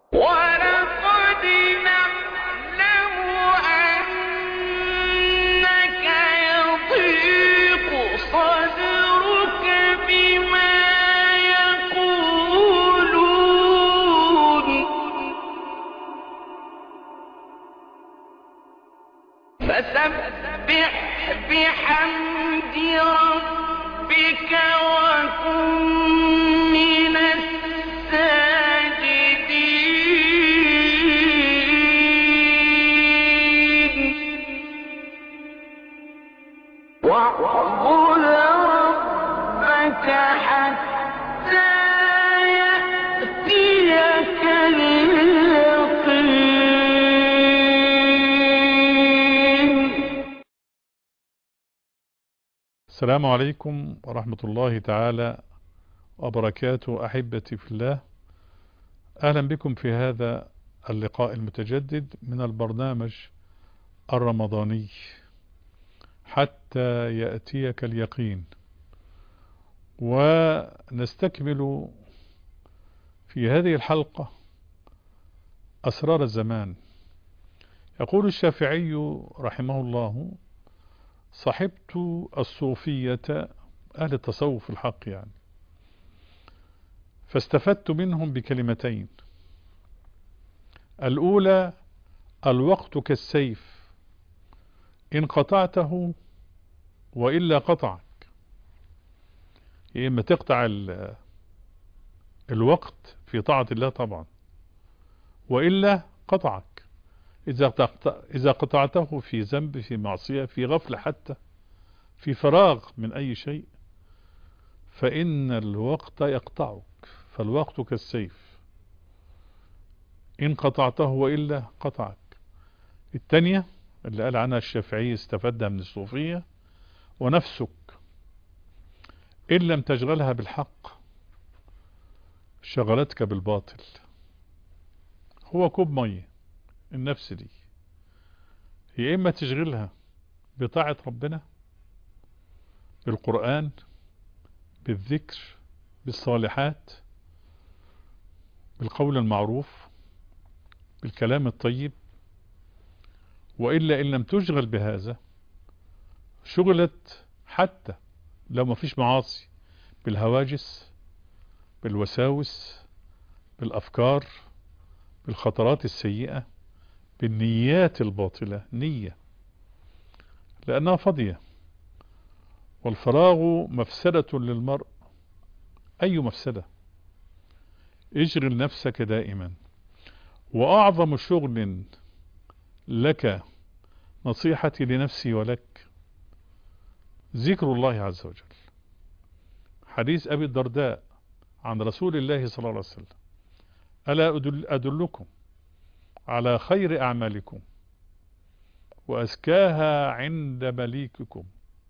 ولقد نعلم أنك يضيق صدرك بما يقولون فسبح بحمد ربك وكن من الساجدين واعبد ربك حتى يأتيك اليقين. السلام عليكم ورحمة الله تعالى وبركاته. أحبتي في الله، أهلا بكم في هذا اللقاء المتجدد من البرنامج الرمضاني حتى يأتيك اليقين. ونستكمل في هذه الحلقة أسرار الزمان. يقول الشافعي رحمه الله: صحبت الصوفية، أهل التصوف الحق يعني، فاستفدت منهم بكلمتين. الأولى: الوقت كالسيف، إن قطعته وإلا قطعك. يا إما تقطع الوقت في طاعة الله طبعا، وإلا قطعك. إذا قطعته في ذنب، في معصية، في غفلة، حتى في فراغ من أي شيء، فإن الوقت يقطعك. فالوقت كالسيف، إن قطعته وإلا قطعك. الثانية اللي قال عنها الشافعي استفادها من الصوفية: ونفسك إن لم تشغلها بالحق شغلتك بالباطل. هو كوب مية النفس دي، هي إما تشغلها بطاعة ربنا، بالقرآن، بالذكر، بالصالحات، بالقول المعروف، بالكلام الطيب، وإلا إن لم تشغل بهذا شغلت، حتى لو ما فيش معاصي، بالهواجس، بالوساوس، بالأفكار، بالخطرات السيئة، بالنيات الباطلة. نية لأنها فاضية، والفراغ مفسدة للمرء. أي مفسدة؟ اشغل نفسك دائما. وأعظم شغل لك، نصيحتي لنفسي ولك، ذكر الله عز وجل. حديث أبي الدرداء عن رسول الله صلى الله عليه وسلم: ألا أدلكم على خير أعمالكم وأزكاها عند مليككم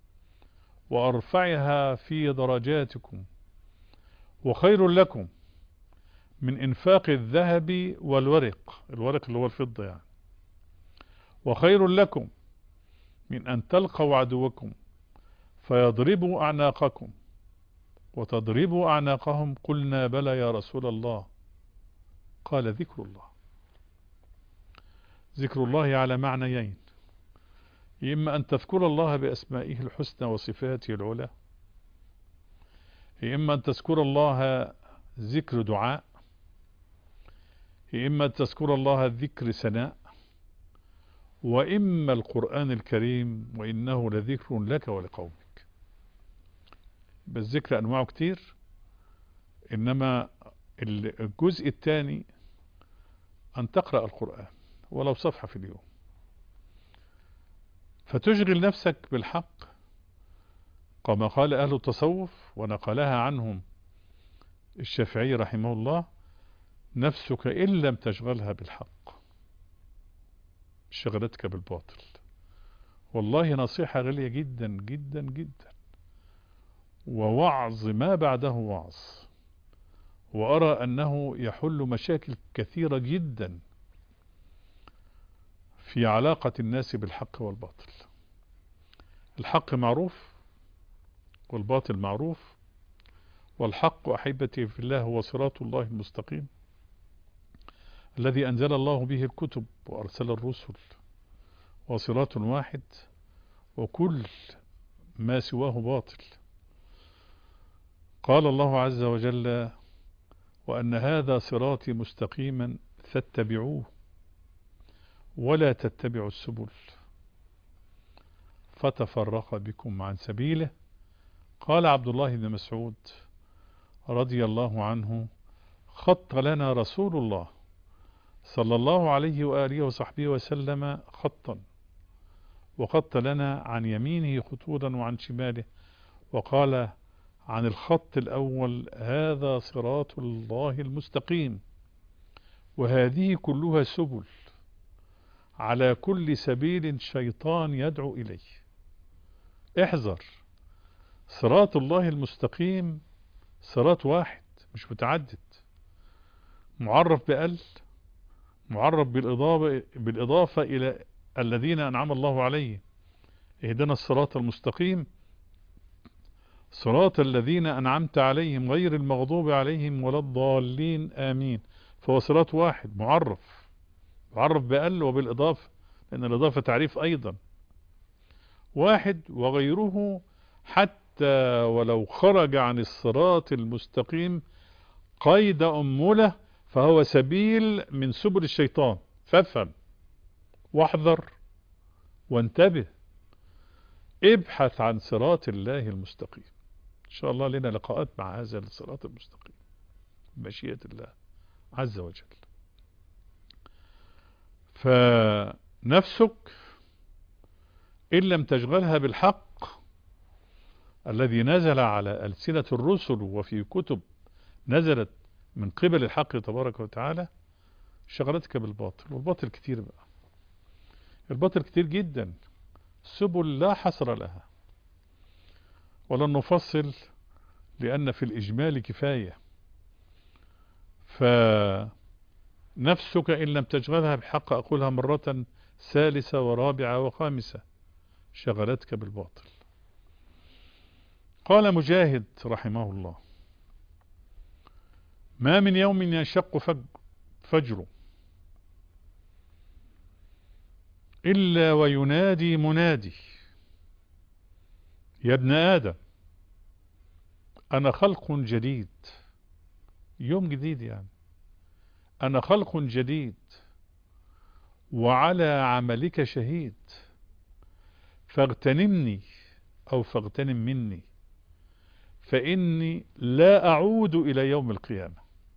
وأرفعها في درجاتكم وخير لكم من إنفاق الذهب والورق، الورق اللي هو الفضة يعني، وخير لكم من أن تلقوا عدوكم فيضربوا أعناقكم وتضربوا أعناقهم. قلنا: بلى يا رسول الله. قال: ذكر الله. ذكر الله على معنيين: إما أن تذكر الله بأسمائه الحسنى وصفاته العلى، إما أن تذكر الله ذكر دعاء، إما أن تذكر الله ذكر ثناء، وإما القرآن الكريم: وإنه لذكر لك ولقومك. بس ذكر أنواعه كتير، إنما الجزء الثاني أن تقرأ القرآن ولو صفحة في اليوم، فتشغل نفسك بالحق كما قال أهل التصوف، ونقلها عنهم الشافعي رحمه الله: نفسك إن لم تشغلها بالحق شغلتك بالباطل. والله نصيحة غالية جدا جدا جدا، ووعظ ما بعده وعظ. وأرى أنه يحل مشاكل كثيرة جدا في علاقة الناس بالحق والباطل. الحق معروف والباطل معروف، والحق أحبتي في الله هو صراط الله المستقيم الذي أنزل الله به الكتب وأرسل الرسل، وصراط واحد، وكل ما سواه باطل. قال الله عز وجل: وأن هذا صراطي مستقيما فاتبعوه ولا تتبعوا السبل فتفرق بكم عن سبيله. قال عبد الله بن مسعود رضي الله عنه: خط لنا رسول الله صلى الله عليه وآله وصحبه وسلم خطا، وخط لنا عن يمينه خطوطا وعن شماله، وقال عن الخط الأول: هذا صراط الله المستقيم، وهذه كلها سبل، على كل سبيل شيطان يدعو إليه. احذر، صراط الله المستقيم صراط واحد مش متعدد، معرف بأل، معرف بالإضافة إلى الذين أنعم الله عليهم. اهدنا الصراط المستقيم صراط الذين أنعمت عليهم غير المغضوب عليهم ولا الضالين آمين. فهو صراط واحد معرف بأل وبالإضافة، لأن الإضافة تعريف أيضا واحد، وغيره حتى ولو خرج عن الصراط المستقيم قيد أمله فهو سبيل من سبل الشيطان. فافهم واحذر وانتبه، ابحث عن صراط الله المستقيم. إن شاء الله لنا لقاءات مع هذا الصراط المستقيم بمشيئة الله عز وجل. فنفسك إن لم تشغلها بالحق الذي نزل على ألسنة الرسل وفي كتب نزلت من قبل الحق تبارك وتعالى، شغلتك بالباطل. والباطل كتير بقى، الباطل كتير جدا، سبل لا حصر لها، ولن نفصل لأن في الإجمال كفاية. فنفسك إن لم تشغلها بحق، أقولها مرة ثالثة ورابعة وخامسة، شغلتك بالباطل. قال مجاهد رحمه الله: ما من يوم ينشق فجره إلا وينادي منادي: يا ابن آدم أنا خلق جديد. يوم جديد يعني، أنا خلق جديد وعلى عملك شهيد، فاغتنمني أو فاغتنم مني، فإني لا أعود إلى يوم القيامة.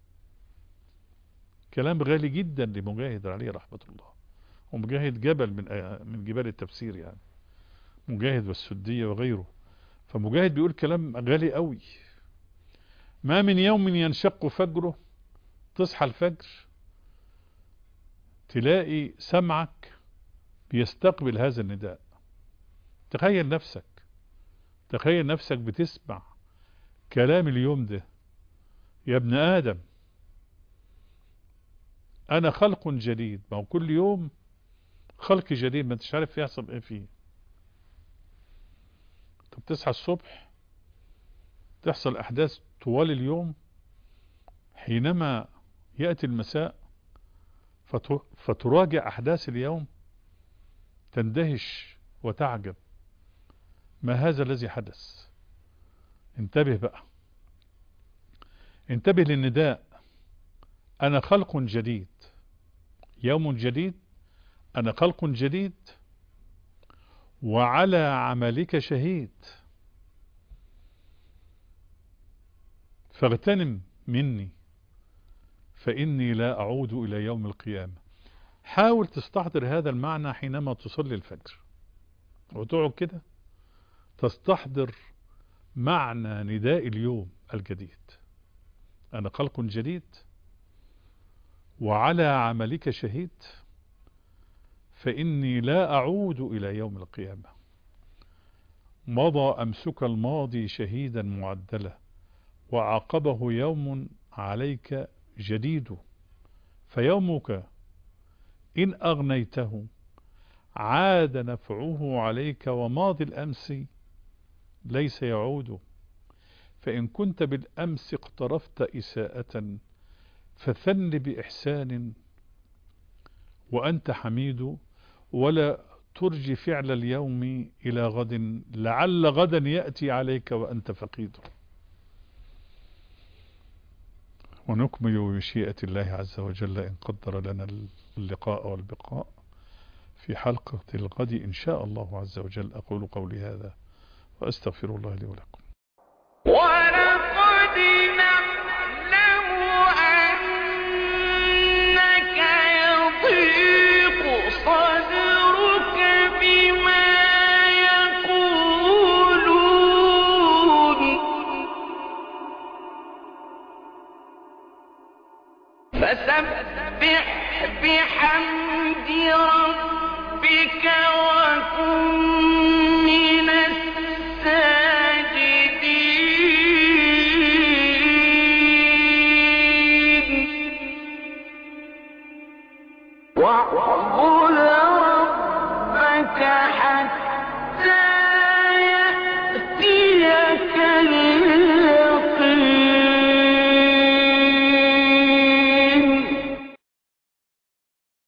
كلام غالي جدا لمجاهد عليه رحمة الله، ومجاهد جبل من جبال التفسير يعني، مجاهد والسدية وغيره. فمجاهد بيقول كلام غالي قوي. ما من يوم ينشق فجره، تصحى الفجر تلاقي سمعك بيستقبل هذا النداء. تخيل نفسك بتسمع كلام اليوم ده: يا ابن آدم أنا خلق جديد. ما هو كل يوم خلق جديد، ما انتش عارف يحصل ايه فيه. انت بتصحى الصبح تحصل أحداث طوال اليوم، حينما يأتي المساء فتراجع أحداث اليوم تندهش وتعجب، ما هذا الذي حدث؟ انتبه بقى، انتبه للنداء: أنا خلق جديد، يوم جديد، أنا خلق جديد وعلى عملك شهيد، فاغتنم مني فإني لا أعود إلى يوم القيامة. حاول تستحضر هذا المعنى حينما تصلي الفجر، وتقعد كده تستحضر معنى نداء اليوم الجديد: أنا خلق جديد وعلى عملك شهيد، فإني لا أعود إلى يوم القيامة. مضى أمسك الماضي شهيدا معدلا، وعاقبه يوم عليك جديد، فيومك إن أغنيته عاد نفعه عليك، وماضي الأمس ليس يعود. فإن كنت بالأمس اقترفت إساءة فثن بإحسان وأنت حميد، ولا ترجي فعل اليوم إلى غد، لعل غدا يأتي عليك وأنت فقيد. ونكمل بمشيئة الله عز وجل إن قدر لنا اللقاء والبقاء في حلقة الغد إن شاء الله عز وجل. أقول قولي هذا وأستغفر الله لي ولكم. ولقد نعلم أنك يضيق صدرك بما يقولون فسبح بحمد ربك وكن من الساجدين واعبد ربك حتى